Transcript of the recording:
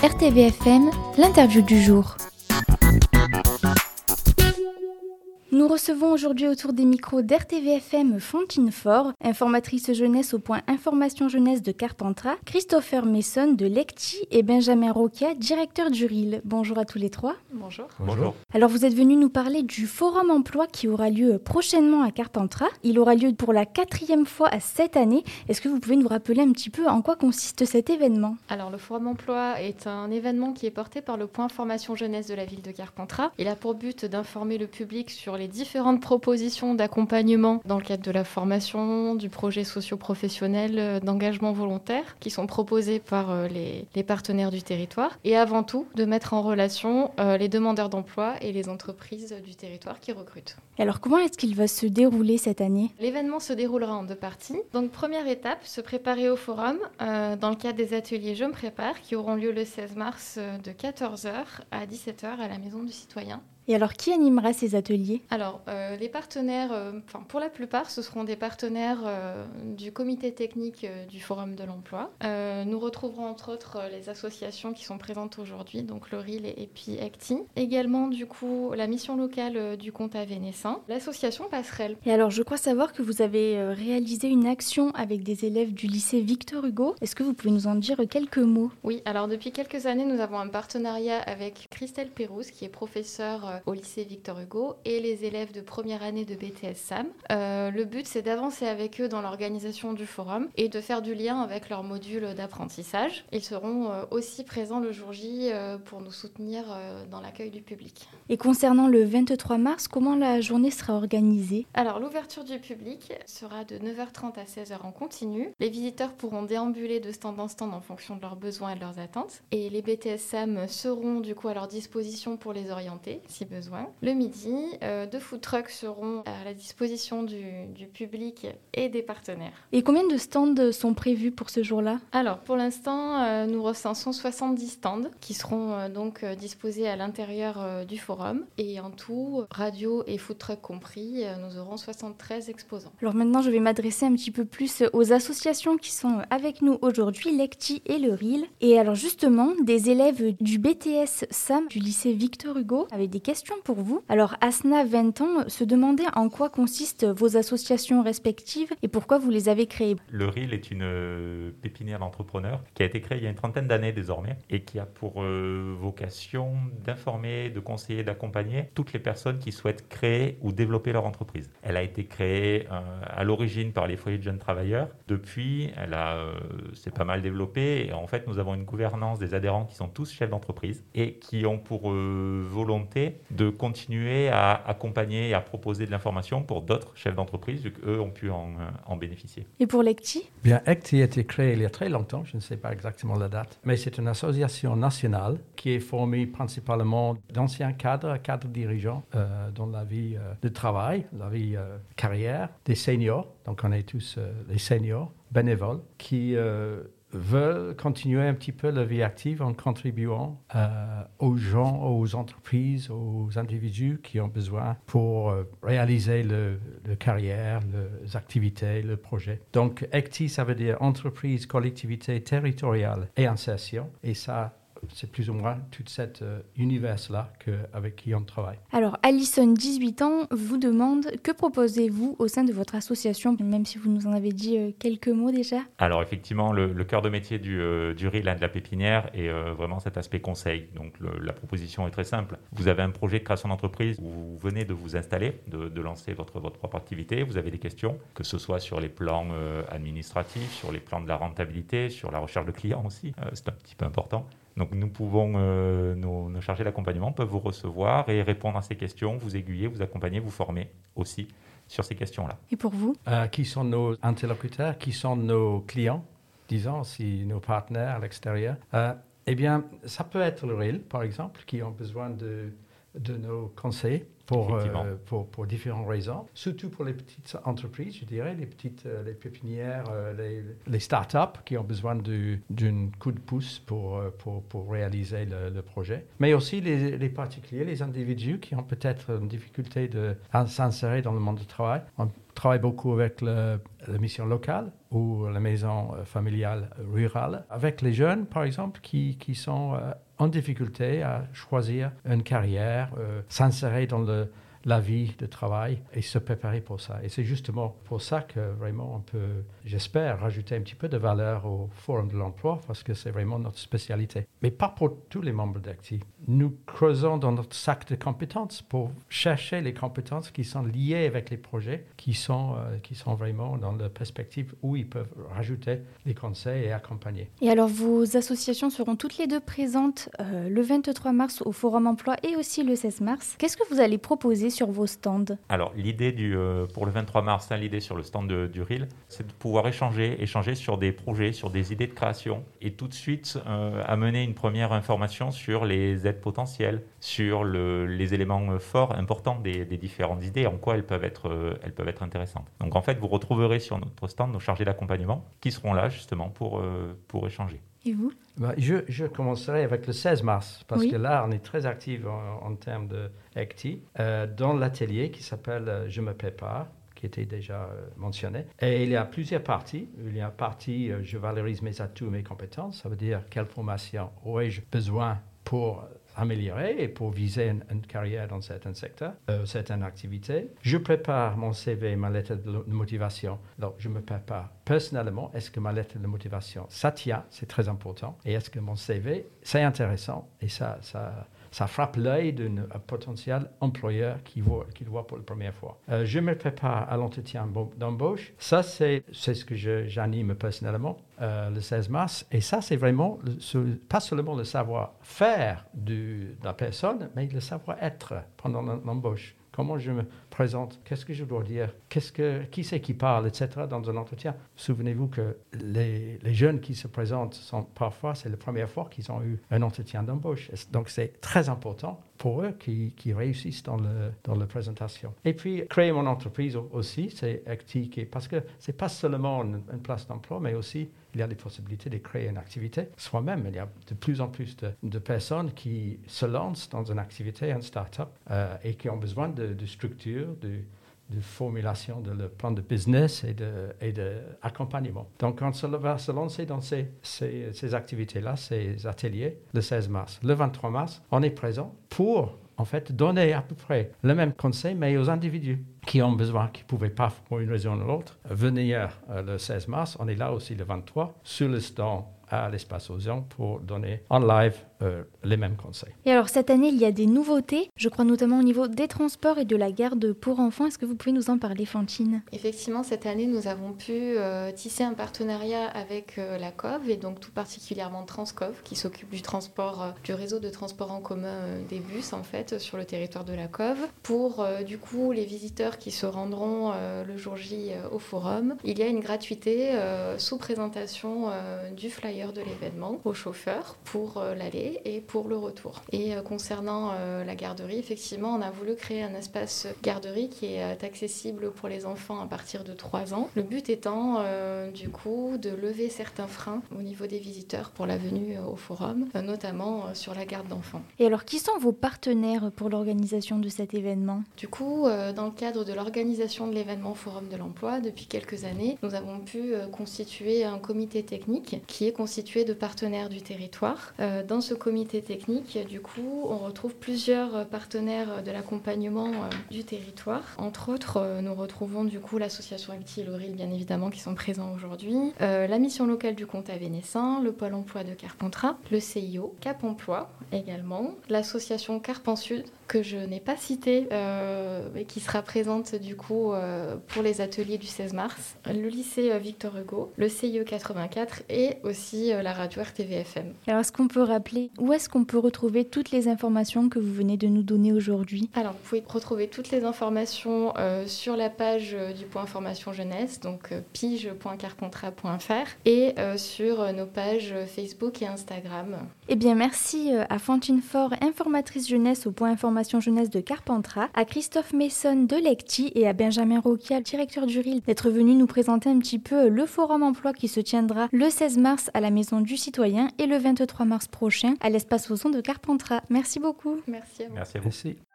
RTVFM, l'interview du jour. Nous recevons aujourd'hui autour des micros d'RTVFM Fantine Faure, informatrice jeunesse au point information jeunesse de Carpentras, Christopher Messon de Lecti et Benjamin Roquia, directeur du RIL. Bonjour à tous les trois. Bonjour. Bonjour. Alors vous êtes venus nous parler du Forum Emploi qui aura lieu prochainement à Carpentras. Il aura lieu pour la 4e fois cette année. Est-ce que vous pouvez nous rappeler un petit peu en quoi consiste cet événement ? Alors le Forum Emploi est un événement qui est porté par le point information jeunesse de la ville de Carpentras. Il a pour but d'informer le public sur les différentes propositions d'accompagnement dans le cadre de la formation, du projet socio-professionnel, d'engagement volontaire qui sont proposés par les partenaires du territoire et avant tout de mettre en relation les demandeurs d'emploi et les entreprises du territoire qui recrutent. Alors comment est-ce qu'il va se dérouler cette année ? L'événement se déroulera en 2 parties. Donc première étape, se préparer au forum dans le cadre des ateliers Je me prépare qui auront lieu le 16 mars de 14h à 17h à la Maison du Citoyen. Et alors, qui animera ces ateliers ? Alors, les partenaires, pour la plupart, ce seront des partenaires du comité technique du Forum de l'Emploi. Nous retrouverons entre autres les associations qui sont présentes aujourd'hui, donc le RIL et puis ECTI. Également, du coup, la mission locale du Comtat Vénessin, l'association Passerelle. Et alors, je crois savoir que vous avez réalisé une action avec des élèves du lycée Victor Hugo. Est-ce que vous pouvez nous en dire quelques mots ? Oui, alors depuis quelques années, nous avons un partenariat avec Christelle Pérouse, qui est professeure au lycée Victor Hugo et les élèves de première année de BTS SAM. Le but, c'est d'avancer avec eux dans l'organisation du forum et de faire du lien avec leur module d'apprentissage. Ils seront aussi présents le jour J pour nous soutenir dans l'accueil du public. Et concernant le 23 mars, comment la journée sera organisée ? Alors, l'ouverture du public sera de 9h30 à 16h en continu. Les visiteurs pourront déambuler de stand en stand en fonction de leurs besoins et de leurs attentes. Et les BTS SAM seront du coup à leur disposition pour les orienter, si besoin. Le midi, 2 food trucks seront à la disposition du public et des partenaires. Et combien de stands sont prévus pour ce jour-là ? Alors, pour l'instant, nous recensons 70 stands qui seront donc disposés à l'intérieur du forum. Et en tout, radio et food truck compris, nous aurons 73 exposants. Alors maintenant, je vais m'adresser un petit peu plus aux associations qui sont avec nous aujourd'hui, Lecti et le RIL. Et alors justement, des élèves du BTS SAM du lycée Victor Hugo avaient des questions pour vous. Alors Asna, 20 ans, se demandait en quoi consistent vos associations respectives et pourquoi vous les avez créées. Le RIL est une pépinière d'entrepreneurs qui a été créée il y a une 30aine d'années désormais et qui a pour vocation d'informer, de conseiller, d'accompagner toutes les personnes qui souhaitent créer ou développer leur entreprise. Elle a été créée à l'origine par les foyers de jeunes travailleurs. Depuis, s'est pas mal développée et en fait, nous avons une gouvernance des adhérents qui sont tous chefs d'entreprise et qui ont pour volonté de continuer à accompagner et à proposer de l'information pour d'autres chefs d'entreprise, vu qu'eux ont pu en bénéficier. Et pour Lecti ? Bien, ECTI a été créé il y a très longtemps, je ne sais pas exactement la date, mais c'est une association nationale qui est formée principalement d'anciens cadres dirigeants dans la vie de travail, la vie carrière, des seniors, donc on est tous les seniors bénévoles qui veulent continuer un petit peu leur vie active en contribuant aux gens, aux entreprises, aux individus qui ont besoin pour réaliser leur carrière, leurs activités, leurs projets. Donc, ECTI, ça veut dire entreprise, collectivité territoriale et insertion. Et ça, c'est plus ou moins tout cet univers-là avec qui on travaille. Alors, Alison, 18 ans, vous demande que proposez-vous au sein de votre association, même si vous nous en avez dit quelques mots déjà ? Alors effectivement, le cœur de métier du RIL, de la pépinière, est vraiment cet aspect conseil. Donc la proposition est très simple. Vous avez un projet de création d'entreprise où vous venez de vous installer, de lancer votre propre activité. Vous avez des questions, que ce soit sur les plans administratifs, sur les plans de la rentabilité, sur la recherche de clients aussi. C'est un petit peu important. Donc nous pouvons, nos chargés d'accompagnement peuvent vous recevoir et répondre à ces questions, vous aiguiller, vous accompagner, vous former aussi sur ces questions-là. Et pour vous ? Qui sont nos interlocuteurs, qui sont nos clients, disons, si nos partenaires à l'extérieur. Eh bien, ça peut être le RIL, par exemple, qui ont besoin de nos conseils pour différentes raisons, surtout pour les petites entreprises, je dirais, les pépinières, les start-up qui ont besoin d'un coup de pouce pour réaliser le projet, mais aussi les particuliers, les individus qui ont peut-être une difficulté à s'insérer dans le monde du travail, travaille beaucoup avec la mission locale ou la maison familiale rurale, avec les jeunes, par exemple, qui sont en difficulté à choisir une carrière, s'insérer dans la vie de travail et se préparer pour ça. Et c'est justement pour ça que vraiment on peut, j'espère, rajouter un petit peu de valeur au Forum de l'emploi parce que c'est vraiment notre spécialité. Mais pas pour tous les membres d'Acti. Nous creusons dans notre sac de compétences pour chercher les compétences qui sont liées avec les projets, qui sont vraiment dans la perspective où ils peuvent rajouter les conseils et accompagner. Et alors, vos associations seront toutes les deux présentes le 23 mars au Forum Emploi et aussi le 16 mars. Qu'est-ce que vous allez proposer sur vos stands? Alors, l'idée pour le 23 mars, l'idée sur le stand du RIL, c'est de pouvoir échanger sur des projets, sur des idées de création et tout de suite amener une première information sur les aides potentielles, sur les éléments forts, importants des différentes idées, en quoi elles peuvent être intéressantes. Donc, en fait, vous retrouverez sur notre stand nos chargés d'accompagnement qui seront là justement pour échanger. Et vous? Je commencerai avec le 16 mars, parce Oui. que là, on est très actifs en termes d'ACTI, dans l'atelier qui s'appelle « Je me prépare », qui était déjà mentionné. Et il y a plusieurs parties. Il y a une partie « Je valorise mes atouts, mes compétences », ça veut dire quelle formation aurais-je besoin pour améliorer et pour viser une carrière dans certains secteurs, certaines activités. Je prépare mon CV, ma lettre de motivation. Donc, je me prépare personnellement. Est-ce que ma lettre de motivation, ça tient? C'est très important. Et est-ce que mon CV, c'est intéressant? Et ça frappe l'œil d'un potentiel employeur qui le voit pour la première fois. Je me prépare à l'entretien d'embauche. Ça, c'est ce que j'anime personnellement le 16 mars. Et ça, c'est vraiment pas seulement le savoir-faire de la personne, mais le savoir-être pendant l'embauche. Comment je me présente, qu'est-ce que je dois dire, qui c'est qui parle, etc. dans un entretien. Souvenez-vous que les jeunes qui se présentent parfois, c'est la première fois qu'ils ont eu un entretien d'embauche. Donc, c'est très important pour eux qui réussissent dans la présentation. Et puis, créer mon entreprise aussi, c'est actif, parce que ce n'est pas seulement une place d'emploi, mais aussi il y a des possibilités de créer une activité soi-même. Il y a de plus en plus de personnes qui se lancent dans une activité, une start-up, et qui ont besoin de structure, de formulation de le plan de business et d'accompagnement. Donc, on va se lancer dans ces activités-là, ces ateliers, le 16 mars. Le 23 mars, on est présent pour, en fait, donner à peu près le même conseil, mais aux individus qui ont besoin, qui ne pouvaient pas, pour une raison ou l'autre, venir le 16 mars. On est là aussi le 23, sur le stand à l'Espace Océan pour donner en live les mêmes conseils. Et alors, cette année, il y a des nouveautés, je crois notamment au niveau des transports et de la garde pour enfants. Est-ce que vous pouvez nous en parler, Fantine? Effectivement, cette année, nous avons pu tisser un partenariat avec la COV, et donc tout particulièrement Transcov, qui s'occupe du transport, du réseau de transport en commun des bus, en fait, sur le territoire de la COV. Pour, du coup, les visiteurs qui se rendront le jour J au forum, il y a une gratuité sous présentation du flyer de l'événement aux chauffeurs pour l'aller et pour le retour. Et concernant la garderie, effectivement, on a voulu créer un espace garderie qui est accessible pour les enfants à partir de 3 ans. Le but étant, du coup, de lever certains freins au niveau des visiteurs pour la venue au forum, notamment sur la garde d'enfants. Et alors, qui sont vos partenaires pour l'organisation de cet événement? Du coup, dans le cadre de l'organisation de l'événement Forum de l'Emploi, depuis quelques années, nous avons pu constituer un comité technique qui est constitué de partenaires du territoire. Dans ce comité technique, du coup, on retrouve plusieurs partenaires de l'accompagnement du territoire. Entre autres, nous retrouvons du coup l'association Acti et le RIL, bien évidemment, qui sont présents aujourd'hui, la mission locale du comte Vénessin, le pôle emploi de Carpentras, le CIO, Cap Emploi également, l'association Carpen Sud, que je n'ai pas citée, mais qui sera présente du coup pour les ateliers du 16 mars, le lycée Victor Hugo, le CIE 84 et aussi la radio RTVFM. Alors, est-ce qu'on peut rappeler où est-ce qu'on peut retrouver toutes les informations que vous venez de nous donner aujourd'hui? Alors, vous pouvez retrouver toutes les informations sur la page du point information jeunesse, donc pige.carpentras.fr, et sur nos pages Facebook et Instagram. Eh bien, merci à Fantine Faure, informatrice jeunesse au point information jeunesse de Carpentras, à Christophe Mason de l'ECTI et à Benjamin Roquial, directeur du RIL, d'être venu nous présenter un petit peu le Forum Emploi qui se tiendra le 16 mars à la Maison du Citoyen et le 23 mars prochain à l'Espace Océan de Carpentras. Merci beaucoup. Merci à vous. Merci à vous. Merci.